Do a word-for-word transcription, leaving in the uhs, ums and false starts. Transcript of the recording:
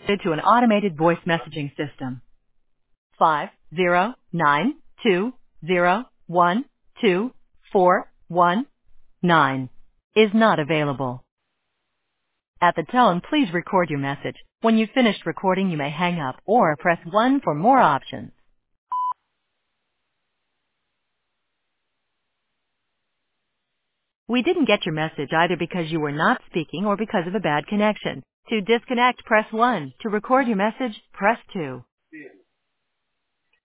to an automated voice messaging system. Five zero nine two zero one two four one nine is not available. At the tone, please record your message. When you've finished recording, you may hang up or press one for more options. We didn't get your message either because you were not speaking or because of a bad connection. To disconnect, press one. To record your message, press two.